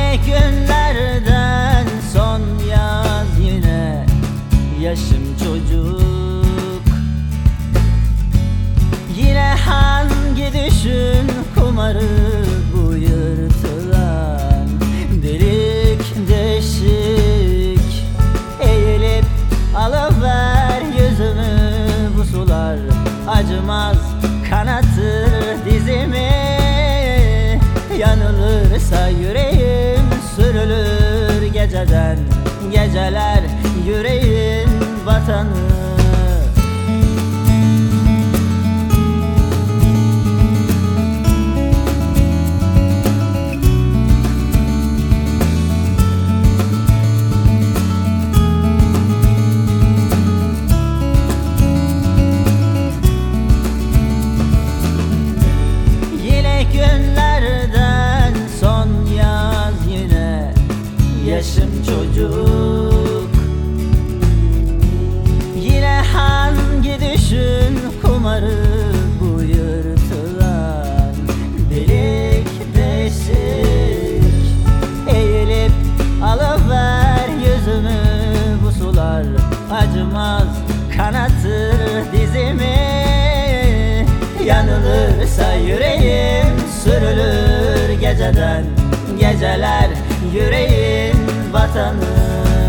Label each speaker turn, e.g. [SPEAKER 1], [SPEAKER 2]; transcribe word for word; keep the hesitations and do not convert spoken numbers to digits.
[SPEAKER 1] Yine günlerden son yaz, yine yaşım çocuk. Yine hangi düşün kumarı bu yırtılan delik deşik. Eğilip alıver yüzümü bu sular, acımaz kanatır dizimi. Yanılırsa yüreğim sürülür geceden geceler yüreğin vatanı. Günlerden son yaz, yine yaşım çocuk. Yine hangi düşün kumarı bu yırtılan delik deşik. Eğilip alıver yüzümü bu sular, acımaz kanatır dizimi. Yanılırsa yüreğim sürülür geceden geceler yüreğin vatanı.